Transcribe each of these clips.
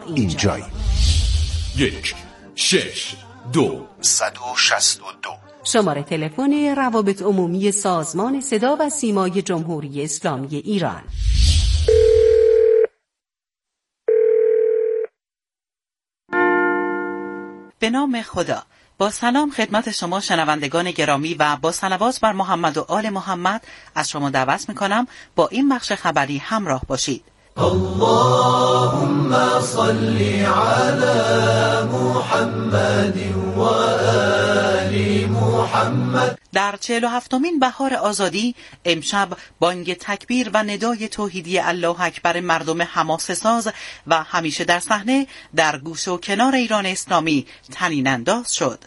اینجایی. 1-6-2-162 شماره تلفن روابط عمومی سازمان صدا و سیمای جمهوری اسلامی ایران. به نام خدا. با سلام خدمت شما شنوندگان گرامی و با صلوات بر محمد و آل محمد از شما دعوت میکنم با این بخش خبری همراه باشید. اللهم صل علی محمد و آل محمد. در 47مین بهار آزادی امشب بانگ تکبیر و ندای توحیدی الله اکبر مردم حماسه ساز و همیشه در صحنه در گوش و کنار ایران اسلامی طنین انداز شد.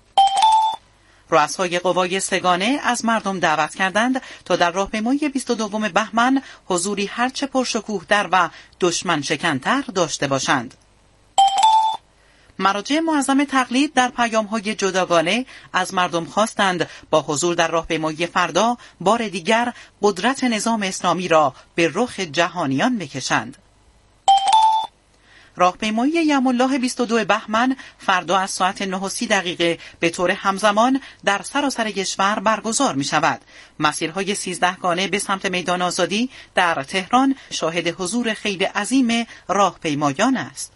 رؤسای قوای سگانه از مردم دعوت کردند تا در راهپیمایی 22 بهمن حضوری هرچه پرشکوه‌تر و دشمن شکن‌تر داشته باشند. مراجع معظم تقلید در پیام‌های جداگانه از مردم خواستند با حضور در راهپیمایی فردا بار دیگر قدرت نظام اسلامی را به رخ جهانیان بکشند. راهپیمایی یم الله 22 بهمن فردا از ساعت 9:30 به طور همزمان در سراسر کشور برگزار می شود. مسیرهای 13 گانه به سمت میدان آزادی در تهران شاهد حضور خیلی عظیم راهپیمایان است.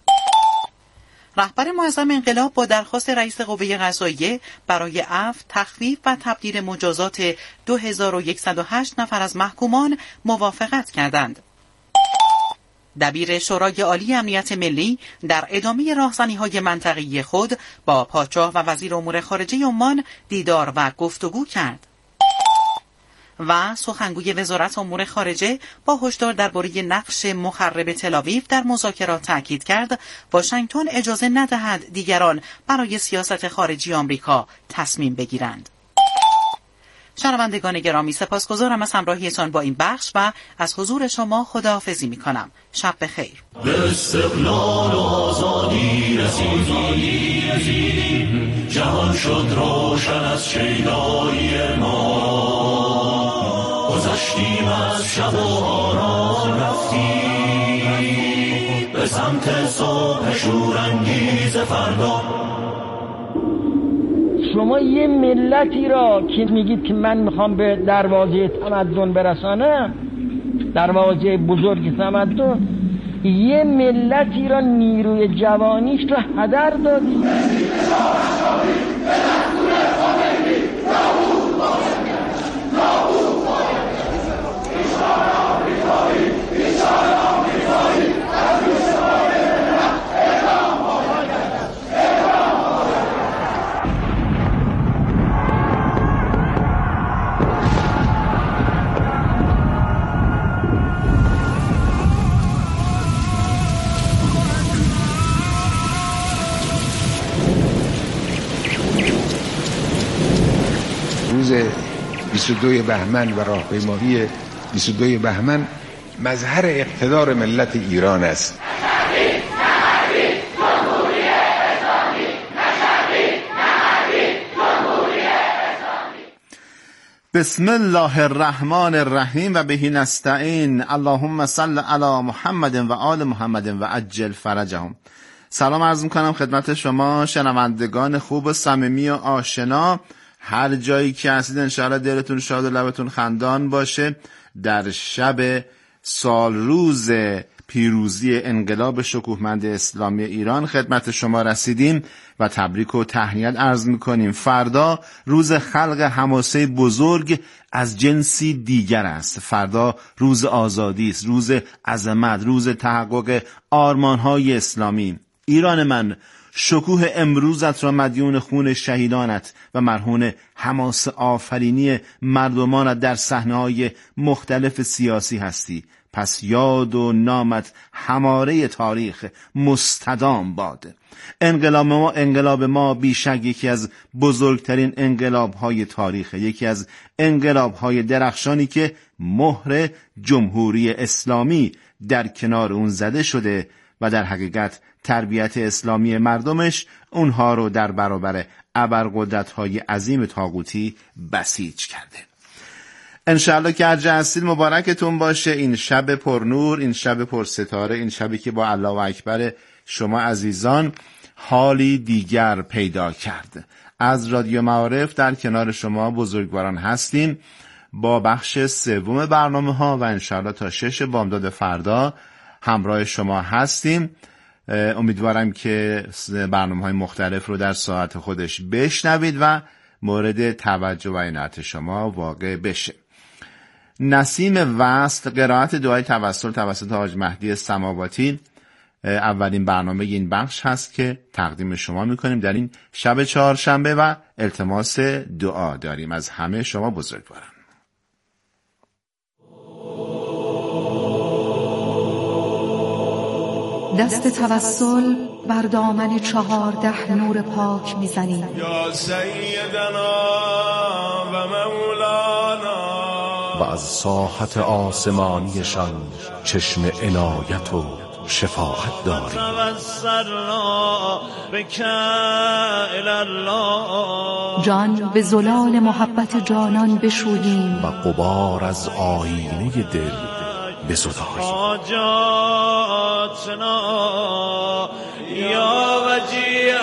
رهبر معظم انقلاب با درخواست رئیس قوه قضاییه برای عفو، تخفیف و تبدیل مجازات 2108 نفر از محکومان موافقت کردند. دبیر شورای عالی امنیت ملی در ادامه راهزنی‌های منطقه‌ای خود با پادشاه و وزیر امور خارجه عمان دیدار و گفتگو کرد. و سخنگوی وزارت امور خارجه با هشدار درباره نقش مخرب تل‌آویو در مذاکرات تاکید کرد واشنگتن اجازه ندهد دیگران برای سیاست خارجی آمریکا تصمیم بگیرند. شنوندگان گرامی سپاسگزارم از همراهیتان با این بخش و از حضور شما خداحافظی می‌کنم. شب بخیر. به استقلال و آزادی رسیدیم، جهان شد روشن از شیدایی ما، گذشتیم از شب و آرام رفتیم به سمت صبح شورانگیز فردا. شما یه ملتی را که میگید که من میخوام به دروازه تمدن برسانم، دروازه بزرگ تمدن، یه ملتی را نیروی جوانیش را هدر دادید. روز 22 بهمن و راهپیمایی 22 بهمن مظهر اقتدار ملت ایران است. بسم الله الرحمن الرحیم و بهی نستعین. اللهم صل علی محمد و آل محمد و عجل فرجهم. سلام عرض میکنم خدمت شما شنوندگان خوب و صمیمی و آشنا، هر جایی که هستید انشاءالله دلتون شاد و لبتون خندان باشه. در شب سال روز پیروزی انقلاب شکوهمند اسلامی ایران خدمت شما رسیدیم و تبریک و تهنیت عرض میکنیم. فردا روز خلق حماسه بزرگ از جنسی دیگر است. فردا روز آزادی است، روز عظمت، روز تحقق آرمانهای اسلامی. ایران من، شکوه امروزت را مدیون خون شهیدانت و مرهون حماسه آفرینی مردمانت در صحنه‌های مختلف سیاسی هستی. پس یاد و نامت هماره تاریخ مستدام باد. انقلاب ما بیشک یکی از بزرگترین انقلاب‌های تاریخ، یکی از انقلاب‌های درخشانی که مهر جمهوری اسلامی در کنار اون زده شده و در حقیقت تربیت اسلامی مردمش اونها رو در برابر ابرقدرت‌های عظیم طاغوتی بسیج کرده. انشاءالله که هرجا هستید مبارکتون باشه. این شب پرنور، این شب پرستاره، این شبی که با الله اکبر شما عزیزان حالی دیگر پیدا کرد. از رادیو معارف در کنار شما بزرگواران هستیم با بخش سوم برنامه ها و انشاءالله تا 6 بامداد فردا همراه شما هستیم. امیدوارم که برنامه های مختلف رو در ساعت خودش بشنوید و مورد توجه و عنایت شما واقع بشه. نسیم وصل، قرائت دعای توسل توسط حاج مهدی سماواتی اولین برنامه این بخش هست که تقدیم شما میکنیم در این شب چهارشنبه و التماس دعا داریم از همه شما بزرگواران. دست توسل بر دامن 14 نور پاک میزنیم. یا سیدنا و مولانا. و از ساحت آسمانیشان چشم عنایت و شفاعت داریم. جان به زلال محبت جانان بشوییم و غبار از آینه دل بزداییم. یا وجیه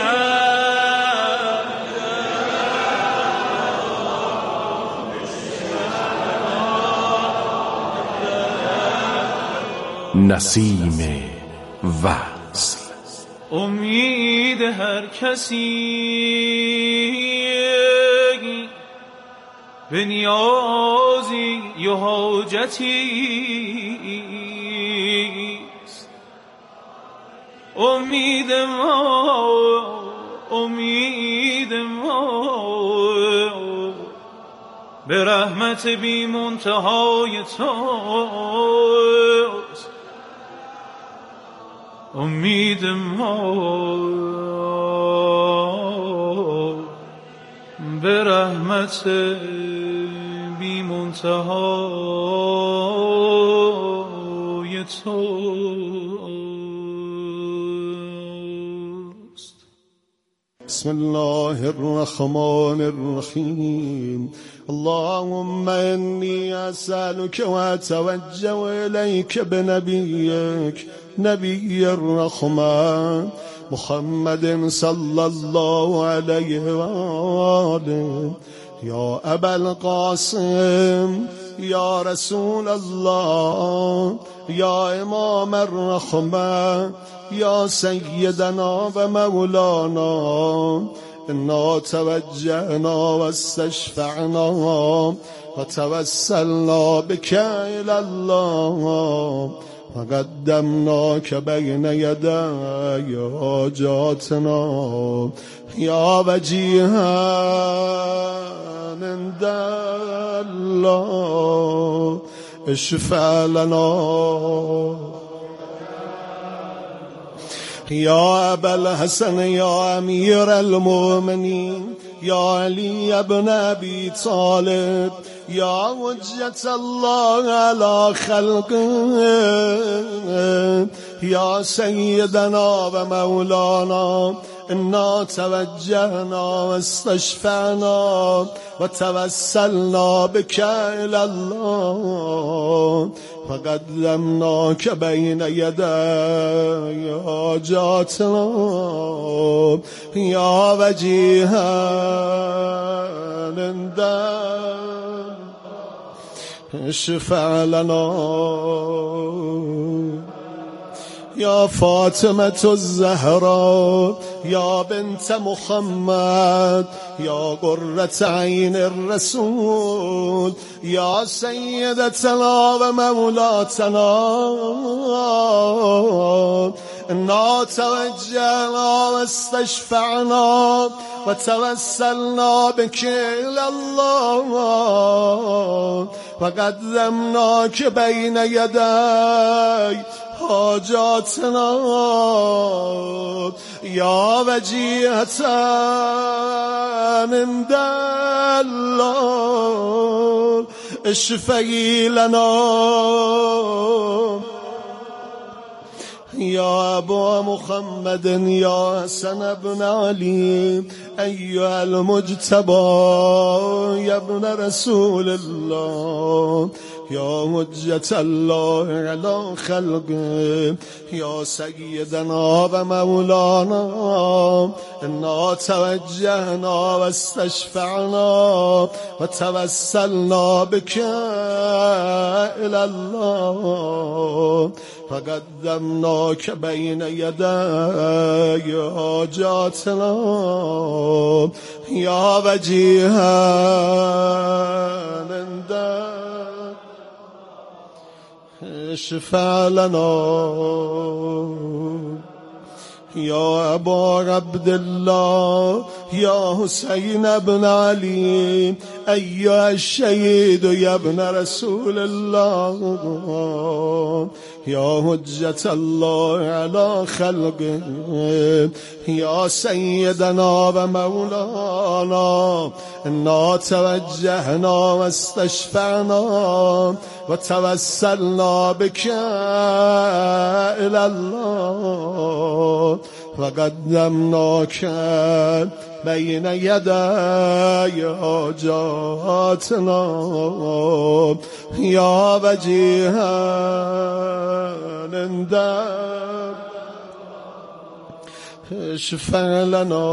نسیم وصل. امید هر کسی به نیازی و حاجتیست. امید ما به رحمت بی منتهای توست. امید ما به رحمت بی منتهای توست. بسم الله الرحمن الرحیم. اللهم إني أسألك وأتوجه إليك بنبيك نبي الرحمن محمد صلى الله عليه وآله. يا أبا القاسم يا رسول الله يا إمام الرحمة يا سيدنا ومولانا. إنا توجهنا واستشفعنا وتوسلنا بك إلى الله وقدمناك بين يدي حاجاتنا. يا وجيها عند الله اشفع لنا. يا أبا الحسن يا أمير المؤمنين يا علي بن أبي طالب يا حجة الله على خلقه يا سيدنا ومولانا. إنا توجهنا واستشفعنا وتوسلنا بك إلى الله فقدمناك بين يدي حاجاتنا. يا وجيها عند اشفع لنا. يا فاطمة الزهراء يا بنت محمد يا قرة عين الرسول يا سيدتنا ومولاتنا. إنا توجهنا واستشفعنا وتوسلنا بك إلى الله وقدمناك بين يدي حاجاتنا. يا وجيهة عند الله اشفعي لنا. يا أبا محمد يا حسن بن علي أيها المجتبى يا ابن رسول الله يا حجة الله على خلقه يا سيدنا ومولانا إنا توجهنا واستشفعنا وتوسلنا بك إلى الله فقدمناك بين يدي حاجاتنا يا وجيها عندك اشفع لنا يا أبا عبد الله يا حسين بن علي أيها الشهيد يا ابن رسول الله يا حجة الله على خلقه يا سيدنا ومولانا إنا توجهنا واستشفعنا وتوسلنا بك إلى الله وقدمناك بين يدي حاجاتنا يا وجيها عندك اشفع لنا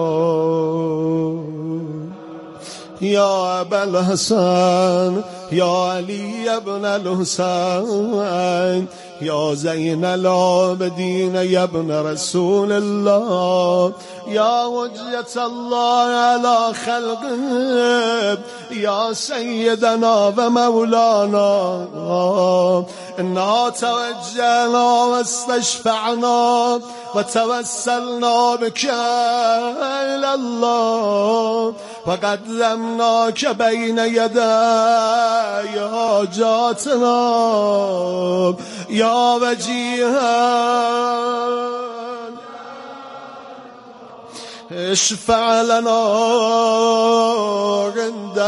يا أبا الحسن يا علي بن الحسين يا زين العابدين يا ابن رسول الله يا حجة الله على خلقه يا سيدنا ومولانا إنا توجهنا واستشفعنا وتوسلنا بك إلى الله وقدمناك بين يدي حاجاتنا يا وجيها اشفع لنا عند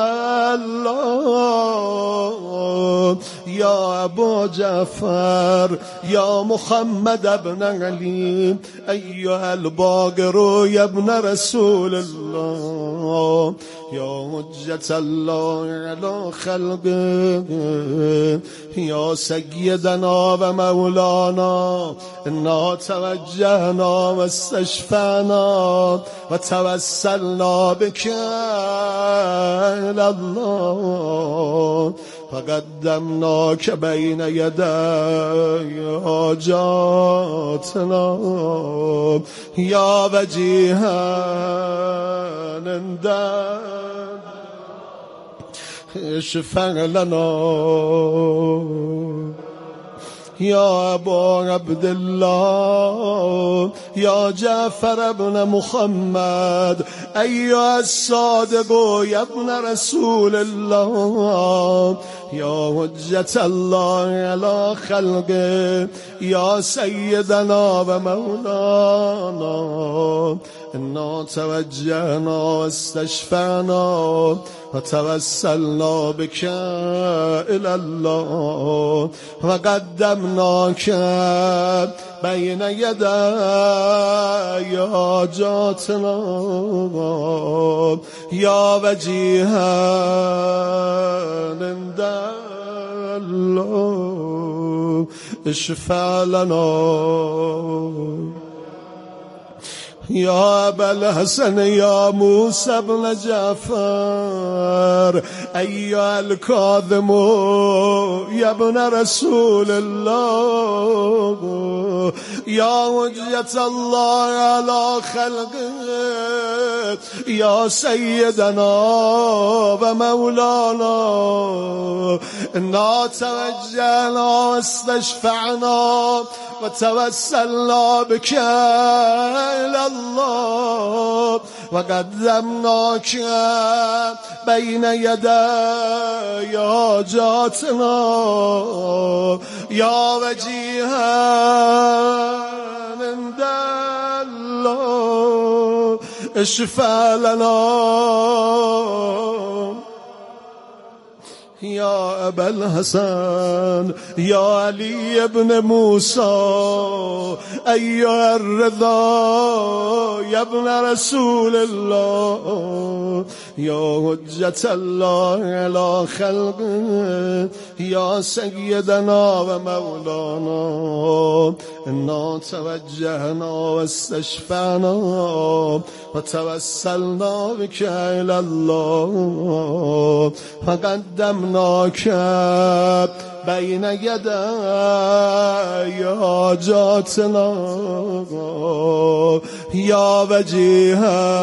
الله يا أبو جعفر يا محمد بن علي أيها الباقر يا ابن رسول الله يا حجة الله على خلقه يا سيدنا ومولانا إنا توجهنا واستشفعنا وتوسلنا بك إلى الله فقدمناك بين يدي حاجاتنا يا وجيها عندك اشفع لنا يا أبا عبد الله يا جعفر بن محمد أيها الصادق يا ابن رسول الله يا حجة الله على خلقه يا سيدنا ومولانا إنا توجهنا واستشفعنا وتوسلنا بك إلى الله وقدمناك بين يدي حاجاتنا يا وجيها عند الله اشفع لنا يا أبا الحسن يا موسى بن جعفر أيها الكاظم يا ابن رسول الله يا حجة الله على خلقه يا سيدنا ومولانا إنا توجهنا واستشفعنا وتوسلنا بك إلى الله وقدمناك بين يدي حاجاتنا يا وجيها عند الله اشفع لنا يا أبا الحسن يا علي بن موسى أيها الرضا يا ابن رسول الله يا حجة الله على خلقه يا سيدنا ومولانا إنا توجهنا واستشفعنا وتوسلنا بك إلى الله فقدمناك بين يدي حاجاتنا يا وجيها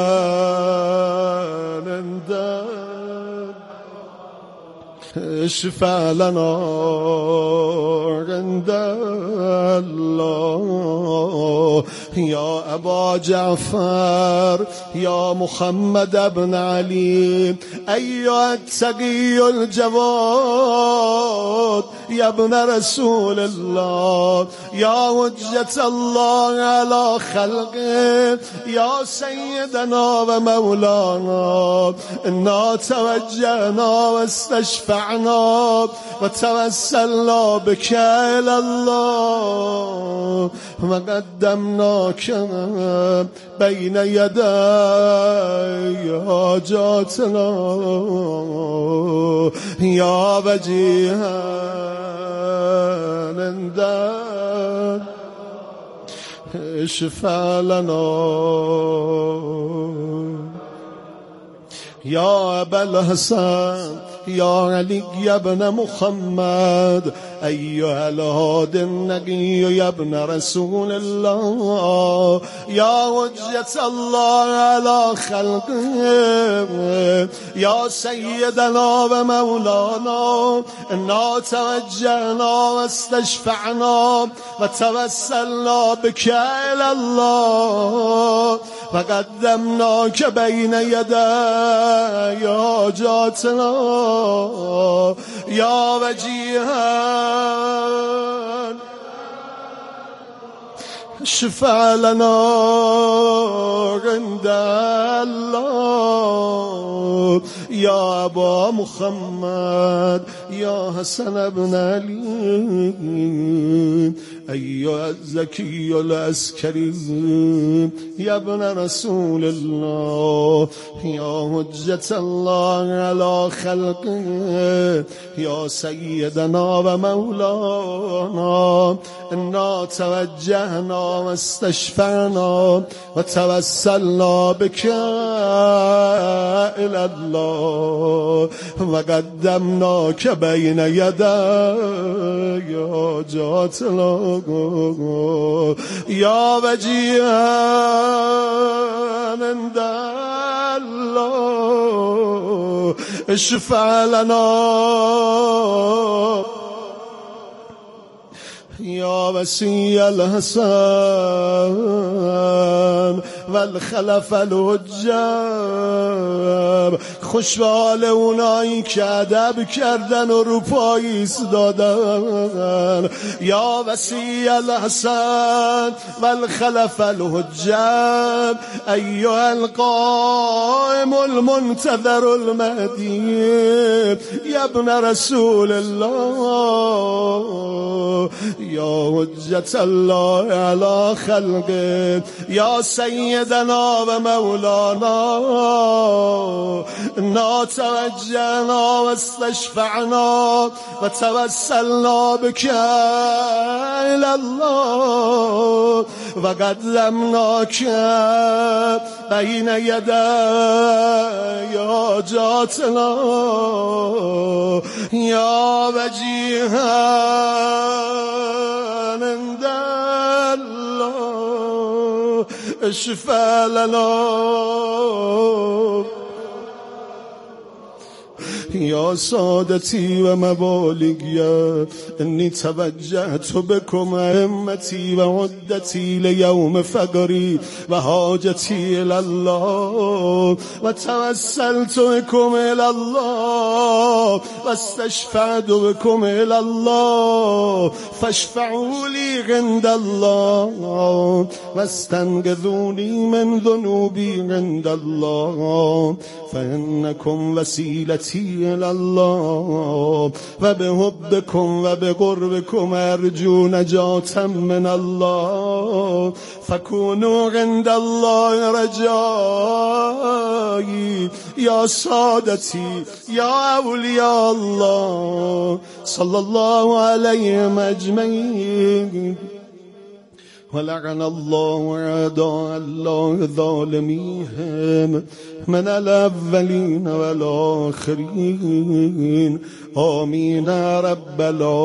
اشفع لنا عند الله يا أبا جعفر يا محمد بن علي أيها التقي الجواد يا ابن رسول الله يا حجة الله على خلقه يا سيدنا ومولانا إنا توجهنا واستشفعنا وتوسلنا بك إلى الله وقدمناك بين يدي حاجاتنا يا وجيها عندك اشفع لنا يا أبا الحسن يا علي يا ابن محمد أيها الهادي النقي يا ابن رسول الله يا حجة الله على خلقه يا سيدنا ومولانا إنا توجهنا واستشفعنا وتوسلنا بك إلى الله فقدمناك بين يدي حاجاتنا يا وجيها اشفع لنا عند الله يا أبا محمد يا حسن بن علي أيها الزكي العسكري يا ابن رسول الله يا حجة الله على خلقه يا سيدنا ومولانا إنا توجهنا واستشفعنا وتوسلنا بك إلى الله وقدمناك بين يدي حاجاتنا يا وجيها عند الله اشفع لنا يا وسي الحسن والخلف الحجاب خوشحال اونایی که ادب کردن و رو پای ایستادن یا وسیع الحسن والخلف الحجاب ایها القائم المنتظر المهدی یا ابن رسول الله یا حجت الله على خلقه یا سیدنا و مولانا إنا توجهنا واستشفعنا وتوسلنا بك إلى الله وقدمناك بين يدي حاجاتنا يا وجيها عند الله اشفع لنا يا سادتي ومبالغي إني توجهت بكم أئمتي وعدتي ليوم فقري وحاجتي إلى الله وتوسلت بكم إلى الله واستشفعت بكم إلى الله فاشفعوا لي عند الله واستنقذوني من ذنوبي عند الله فإنكم وسيلتي إلى الله وبحبكم وبقربكم أرجو نجاة من الله فكونوا عند الله رجائي يا سادتي يا أولياء الله صلى الله عليهم أجمعين ولعن الله أعداء الله ظالميهم من الأولين والآخرين آمين رب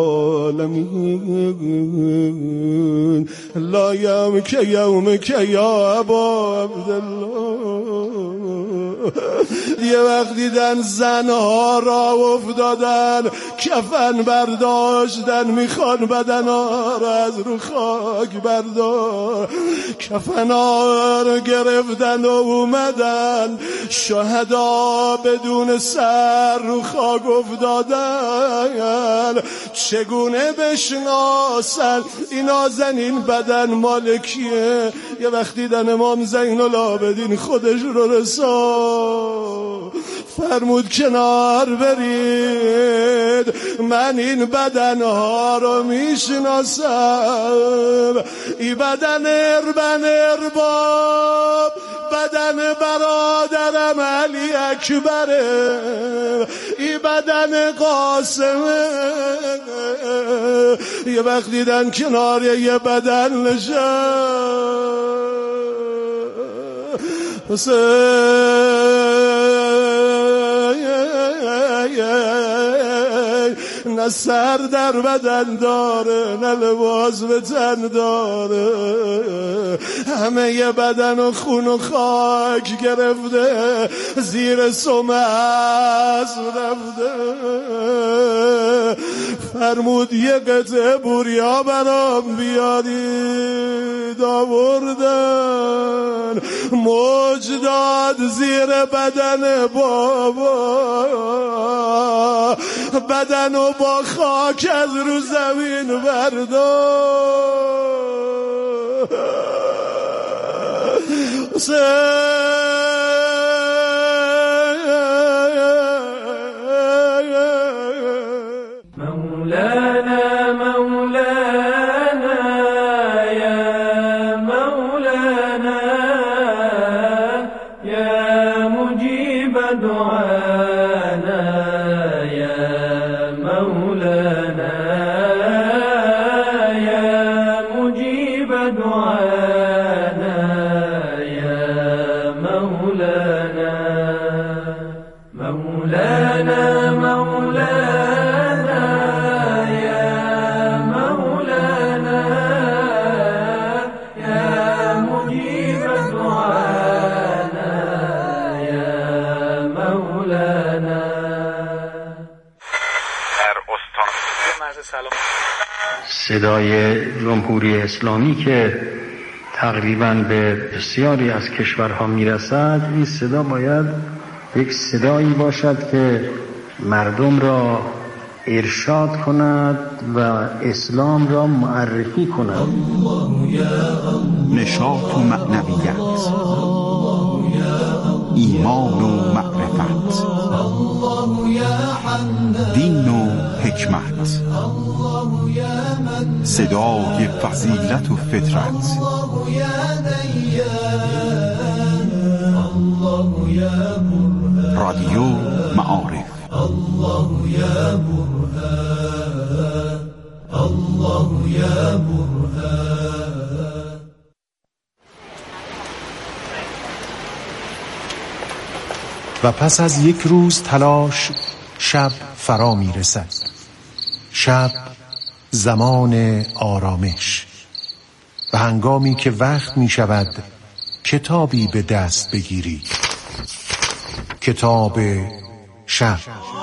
العالمين لا يومك يومك يا أبا عبد الله یه وقت دیدن زنها را افتادن کفن برداشتن میخوان بدنها را از رو خاک بردار کفنها را گرفتن و اومدن شهدا بدون سر رو خاک افتادن چگونه بشناسن اینا زنین بدن مالکیه یه وقت دیدن امام زین العابدین خودش رو رسان فرمود کنار برید من این بدنها رو میشناسم ای بدن ارباب بدن برادرم علی اکبره ای بدن قاسمه یه وقت دیدن کنار یه بدن نشست نه سر در بدن داره نه لباس به تن داره همه یه بدن و خون و خاک گرفته زیر سم اسب رفته فرمود یه قطعه بوریا برام بیارید آوردن موج داد زیر بدن بابا بدن و با خاک از رو زمین مولانا مولانا يا مولانا يا مجيب دعانا يا مولانا يا مجيب دعانا يا مولانا مولانا مولانا يا مولانا يا مجيب دعانا يا مولانا در استان مرز سلام صدای جمهوری اسلامی که تقریباً به بسیاری از کشورها میرسد این صدا باید یک صدایی باشد که مردم را ارشاد کند و اسلام را معرفی کند نشاط و معنویت ایمان و معرفت دین و حکمت صدای فضیلت و فطرت رادیو معارف الله یا برهان الله یا برهان. و پس از یک روز تلاش شب فرا می رسد. شب زمان آرامش و هنگامی که وقت می شود کتابی به دست بگیری، کتاب شب.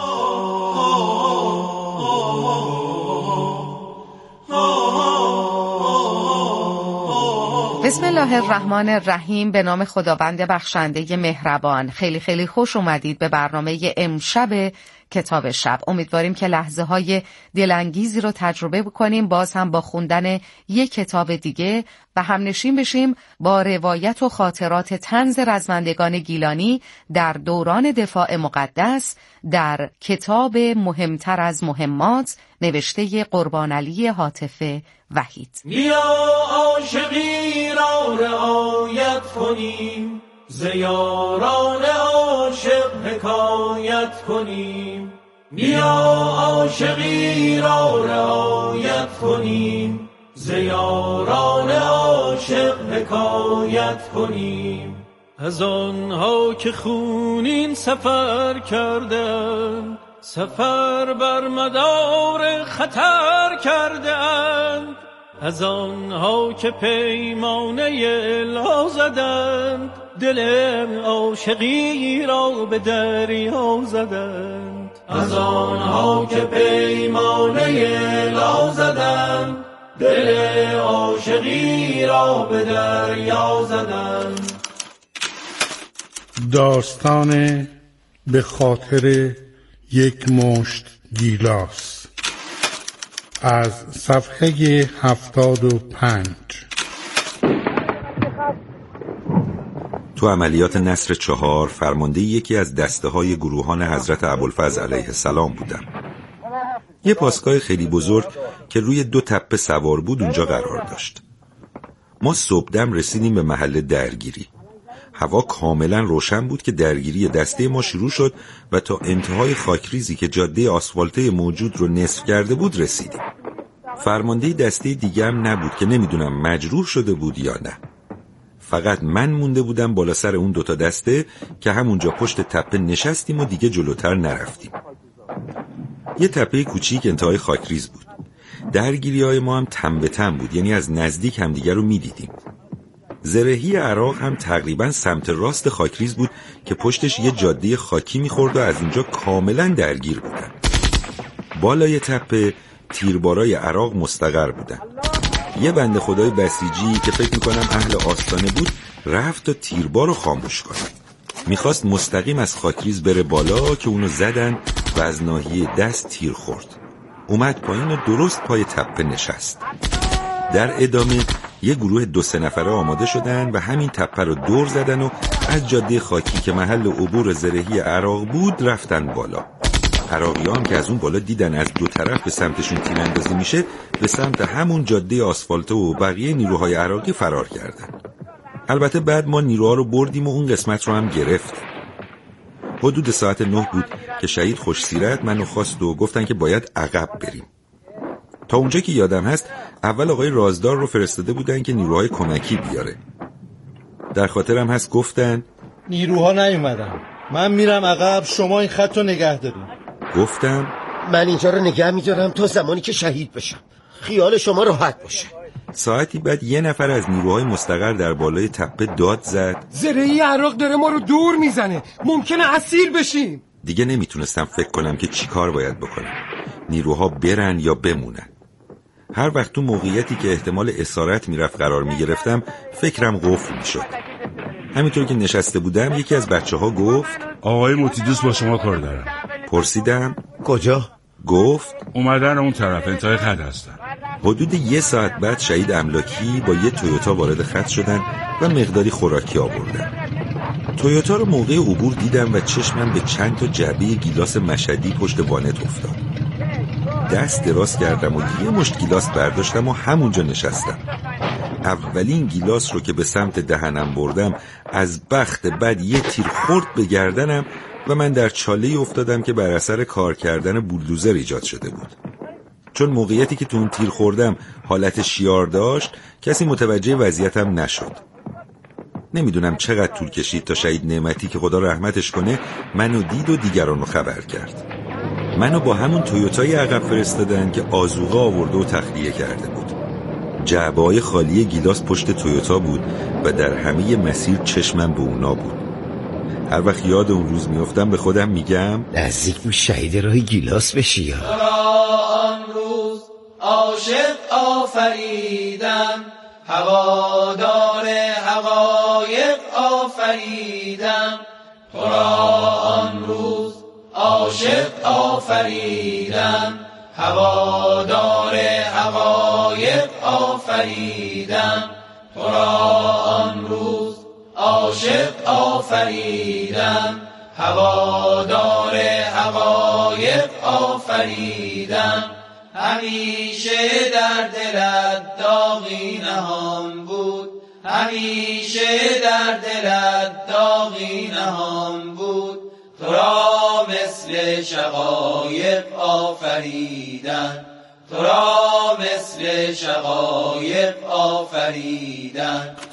بسم الله الرحمن الرحیم. به نام خداوند بخشنده مهربان. خیلی خوش اومدید به برنامه امشب کتاب شب. امیدواریم که لحظه های دلانگیزی رو تجربه بکنیم، باز هم با خوندن یک کتاب دیگه و همنشین بشیم با روایت و خاطرات طنز رزمندگان گیلانی در دوران دفاع مقدس در کتاب مهمتر از مهمات نوشته قربانعلی هاتف وحید. بیا عاشقی را رعایت کنیم، ز یاران عاشق حکایت کنیم. بیا عاشقی را رعایت کنیم، ز یاران عاشق حکایت کنیم. از آنها که خونین سفر کردند، سفر بر مدار خطر کردند. از آنها که پیمانه لا زدند، دل عاشقی را به دریا زدند. از آنها که پیمانه لا زدند، دل عاشقی را به دریا زدند. داستان به خاطر یک مشت گیلاس از صفحه 75. تو عملیات نصر 4 فرمانده یکی از دسته های گروهان حضرت ابوالفضل علیه السلام بودم. یه پاسگاه خیلی بزرگ که روی 2 تپه سوار بود اونجا قرار داشت. ما صبحدم رسیدیم به محل درگیری. هوا کاملا روشن بود که درگیری دسته ما شروع شد و تا انتهای خاکریزی که جاده آسفالته موجود رو نصف کرده بود رسیدیم. فرمانده دسته دیگه هم نبود که نمیدونم مجروح شده بود یا نه. فقط من مونده بودم بالا سر اون 2 تا دسته که همونجا پشت تپه نشستیم و دیگه جلوتر نرفتیم. یه تپه کوچیک انتهای خاکریز بود. درگیری‌های ما هم تن به تن بود، یعنی از نزدیک همدیگه رو می‌دیدیم. زرهی عراق هم تقریباً سمت راست خاکریز بود که پشتش یه جاده خاکی می‌خورد و از اونجا کاملاً درگیر بودن. بالای تپه تیربارای عراق مستقر بودن. یه بنده خدای بسیجی که فکر می‌کنم اهل آستانه بود رفت تا تیربار رو خاموش کنه. می‌خواست مستقیم از خاکریز بره بالا که اونو زدن و از ناحیه دست تیر خورد. اومد پایین و درست پای تپه نشست. در ادامه یه گروه 2-3 نفره آماده شدن و همین تپه رو دور زدن و از جاده خاکی که محل عبور زرهی عراق بود رفتن بالا. عراقیان که از اون بالا دیدن از 2 طرف به سمتشون تیراندازی میشه، به سمت همون جاده آسفالته و بقیه نیروهای عراقی فرار کردن. البته بعد ما نیروها رو بردیم و اون قسمت رو هم گرفتیم. حدود ساعت 9 بود که شهید خوشسیرت منو خواست و گفتن که باید عقب بریم. تا اونجا که یادم هست اول آقای رازدار رو فرستاده بودن که نیروهای کمکی بیاره. در خاطرم هست گفتن نیروها نیومدن، من میرم عقب، شما این خط رو نگه دارین. گفتم من اینجا رو نگه میدارم تا زمانی که شهید بشم، خیال شما راحت باشه. ساعتی بعد یه نفر از نیروهای مستقر در بالای تپه داد زد زرهی عراق داره ما رو دور میزنه، ممکنه اسیر بشیم. دیگه نمیتونستم فکر کنم که چی کار باید بکنم، نیروها برن یا بمونن. هر وقت تو موقعیتی که احتمال اسارت میرفت قرار میگرفتم فکرم قفل میشد. همینطور که نشسته بودم یکی از بچه‌ها گفت آقای موتیدوس با شما کار دارم. پرسیدم کجا؟ گفت اومدن اون طرف انتهای خط هستن. حدود 1 ساعت بعد شهید املاکی با یه تویوتا وارد خط شدن و مقداری خوراکی آوردن. تویوتا رو موقع عبور دیدم و چشمم به چند تا جعبه گیلاس مشهدی پشت وانت افتاد. دست دراز کردم و یه مشت گیلاس برداشتم و همونجا نشستم. اولین گیلاس رو که به سمت دهنم بردم از بخت بد یه تیر خورد به گردنم و من در چاله افتادم که بر اثر کار کردن بولدوزر ایجاد شده بود. چون موقعیتی که تو اون تیر خوردم حالت شیار داشت کسی متوجه وضعیتم نشد. نمیدونم چقدر طول کشید تا شهید نعمتی که خدا رحمتش کنه منو دید و دیگران رو خبر کرد. منو با همون تویوتای عقب فرستادن که آذوقه آورده و تخلیه کرده بود. جعبه‌های خالی گیلاس پشت تویوتا بود و در همه مسیر چشمم به اونا بود. هر وقت یاد اون روز میافتم به خودم میگم نزدیک می شهید راه گیلاس بشی یا آن روز عاشق آفریدم، هوادار حقایق آفریدم. تو را آن روز عاشق آفریدم، هوادار حقایق آفریدم. تو را آن روز عاشق آفریدم، هوادار حقایق آفریدم. همیشه در دلت داغی نهان بود، همیشه در دلت داغی نهان بود. تو را مثل شقایق آفریدن، تو را مثل شقایق آفریدن.